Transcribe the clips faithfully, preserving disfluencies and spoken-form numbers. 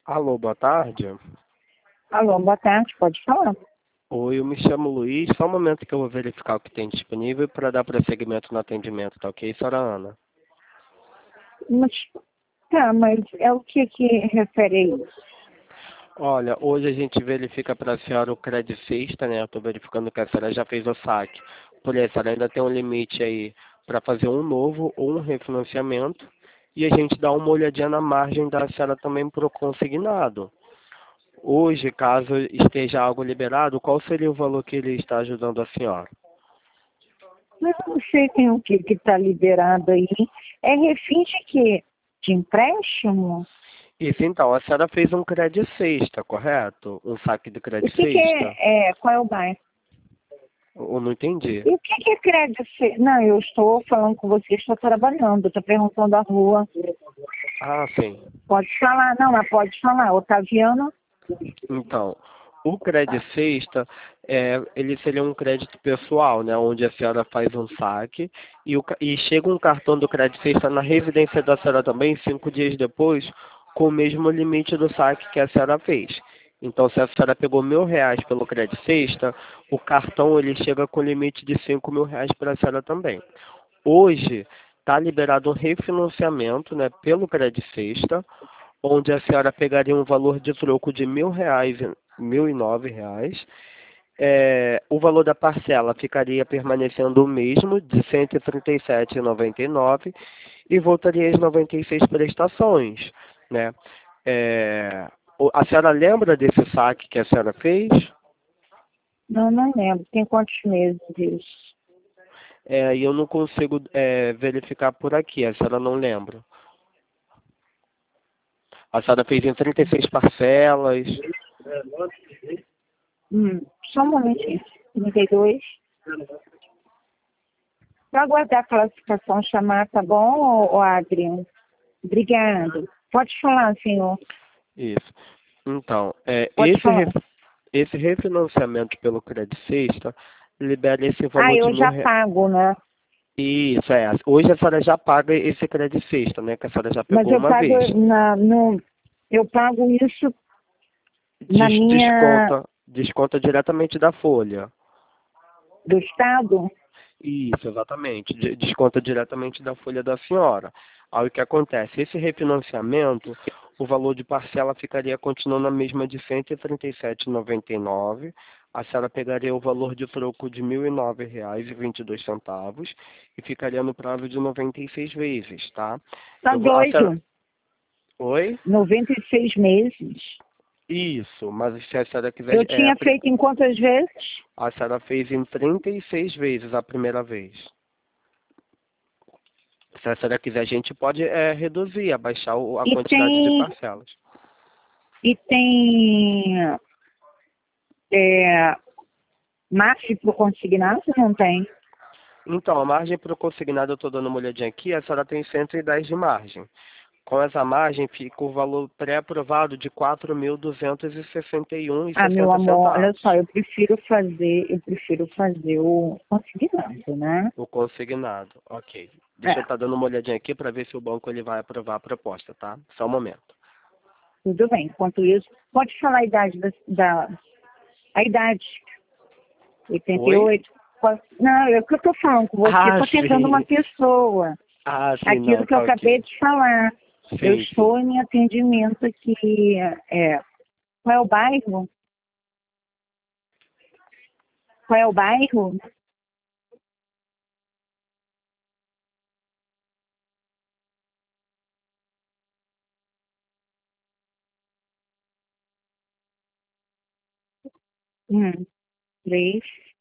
Alô, boa tarde. Alô, boa tarde, pode falar? Oi, eu me chamo Luiz. Só um momento que eu vou verificar o que tem disponível para dar prosseguimento no atendimento, tá ok, senhora Ana? Mas, tá, mas é o que que refere a isso? Olha, hoje a gente verifica para a senhora o crédito sexta, né? Eu estou verificando que a senhora já fez o saque. Por isso, a senhora ainda tem um limite aí para fazer um novo ou um refinanciamento. E a gente dá uma olhadinha na margem da senhora também para o consignado. Hoje, caso esteja algo liberado, qual seria o valor que ele está ajudando a senhora? Mas eu não sei tem o que que está liberado aí. É refim de quê? De empréstimo? Isso, então, a senhora fez um crédito sexta, correto? Um saque de O crédito que que sexta? é, é qual é o bairro? Eu não entendi. E o que que é crédito? se- Não, eu estou falando com você, estou trabalhando, estou perguntando a rua. Ah, sim. Pode falar, não, mas pode falar. Otaviano? Então, o crédito sexta, é, ele seria um crédito pessoal, né? Onde a senhora faz um saque e, o, ca- e chega um cartão do crédito sexta na residência da senhora também, cinco dias depois, com o mesmo limite do saque que a senhora fez. Então, se a senhora pegou mil reais pelo crédito sexta, o cartão ele chega com limite de cinco mil reais para a senhora também. Hoje está liberado um refinanciamento, né, pelo crédito sexta, onde a senhora pegaria um valor de troco de mil reais, mil e nove reais. É, o valor da parcela ficaria permanecendo o mesmo, de cento e trinta e sete reais e noventa e nove centavos, e voltaria às noventa e seis prestações, né? É, o- a senhora lembra desse saque que a senhora fez? Não, não lembro. Tem quantos meses isso? É, e eu não consigo é, verificar por aqui, a senhora não lembra. A senhora fez em trinta e seis parcelas. Hum, só um momentinho. trinta e dois. Para aguardar a classificação chamar, tá bom, ô, ô Adriano? Obrigado. Pode falar, senhor. Isso. Então, é, Pode esse, falar. ref- esse refinanciamento pelo crédito sexta libera esse Ah, valor de eu mil já reais. pago, né? Isso, é. Hoje a senhora já paga esse crédito sexta, né? Que a senhora já Mas pegou eu uma pago vez. na, no, eu pago isso na Des- minha desconta, desconta diretamente da folha. do estado. Isso, exatamente. De- Desconta diretamente da folha da senhora. Aí o que acontece? Esse refinanciamento, o valor de parcela ficaria continuando a mesma de cento e trinta e sete reais e noventa e nove centavos. A senhora pegaria o valor de troco de mil e nove reais e vinte e dois centavos e ficaria no prazo de noventa e seis vezes, tá? Tá Eu vou, a senhora... doido. Oi? noventa e seis meses. Isso, mas se a senhora quiser... Eu É, a tinha pri- feito em quantas vezes? a senhora fez em trinta e seis vezes a primeira vez. Se a senhora quiser, a gente pode é, reduzir, abaixar o- a E quantidade de tem, parcelas. e tem é, margem para o consignado? Não tem. Então, a margem para o consignado, eu estou dando uma olhadinha aqui, a senhora tem cento e dez de margem. Com essa margem, fica o valor pré-aprovado de quatro mil duzentos e sessenta e um Ah, meu vírgula sessenta amor, olha centavos. só, eu prefiro fazer, eu prefiro fazer o consignado, né? O consignado, ok. Deixa eu É, estar dando uma olhadinha aqui para ver se o banco ele vai aprovar a proposta, tá? Só um momento. tudo bem. Enquanto isso, pode falar a idade da, da a idade, oitenta e Oi? oito. Pode- Não, é o que eu estou falando com você, Ah, estou atendendo uma sim. pessoa. Ah, sim, não, Aquilo que eu tá acabei ok. de falar. Eu Sim, estou sim. em atendimento aqui. É, qual é o bairro? Qual é o bairro? Hum, três.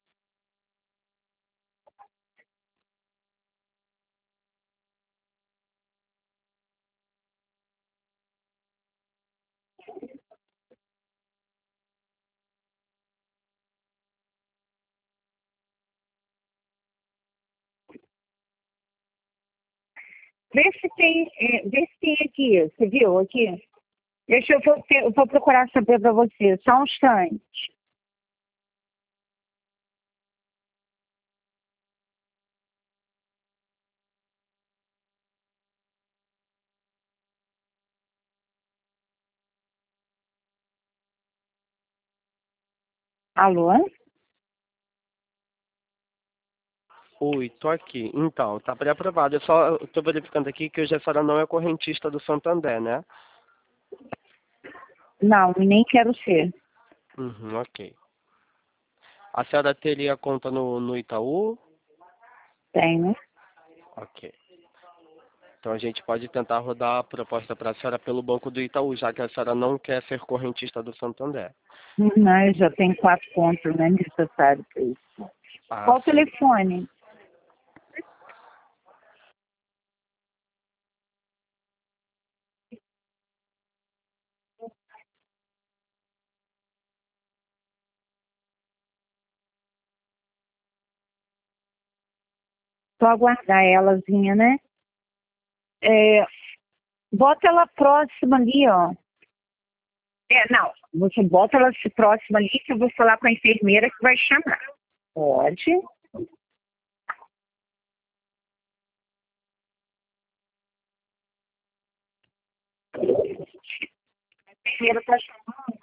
Vê se tem, é, vê se tem aqui, você viu aqui? Deixa eu vou, ter- eu vou procurar saber para você, só um instante. Alô? Oi, tô aqui. Então, tá pré-aprovado. Eu só estou verificando aqui que hoje a senhora não é correntista do Santander, né? Não, nem quero ser. Uhum, ok. A senhora teria conta no, no Itaú? Tenho. Ok. Então a gente pode tentar rodar a proposta para a senhora pelo Banco do Itaú, já que a senhora não quer ser correntista do Santander. Não, eu já tenho quatro pontos, não é necessário para isso. Ah, Qual o sim. telefone? Só aguardar elazinha, né? É, bota ela próxima ali, ó. É, não, você bota ela próxima ali que eu vou falar com a enfermeira que vai chamar. Pode. A enfermeira está chamando.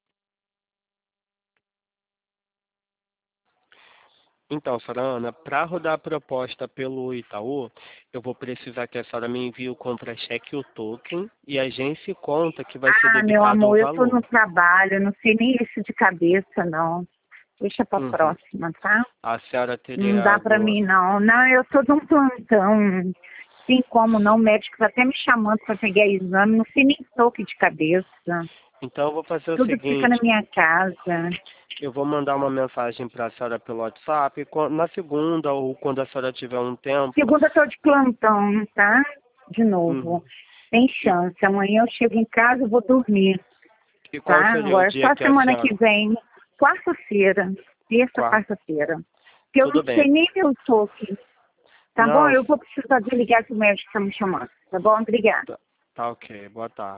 Então, senhora Ana, para rodar a proposta pelo Itaú, eu vou precisar que a senhora me envie o contra-cheque e o token e a agência conta que vai ser Ah, meu debitado um amor, eu tô no valor. trabalho, eu não sei nem isso de cabeça, não. Deixa pra Uhum. próxima, tá? A senhora Não teria dá pra alguma... mim, não. Não, eu tô num plantão. Tem como não, o médico tá até me chamando pra pegar exame, não sei nem toque de cabeça. Então eu vou fazer o Tudo fica na seguinte, minha casa. eu vou mandar uma mensagem para a senhora pelo WhatsApp, e quan- na segunda ou quando a senhora tiver um tempo, Segunda eu tô de plantão, tá? De uhum. novo. Tem e, chance. Amanhã eu chego em casa e vou dormir, e qual tá? seria o Agora dia só que a semana que senhora... vem, quarta-feira. Terça, Qua- quarta-feira. Que eu Tudo não sei bem. nem meu toque. Tá bom? Não, Eu vou precisar desligar que o médico tá me chamando. Tá bom? Obrigada. tá, tá ok, boa tarde.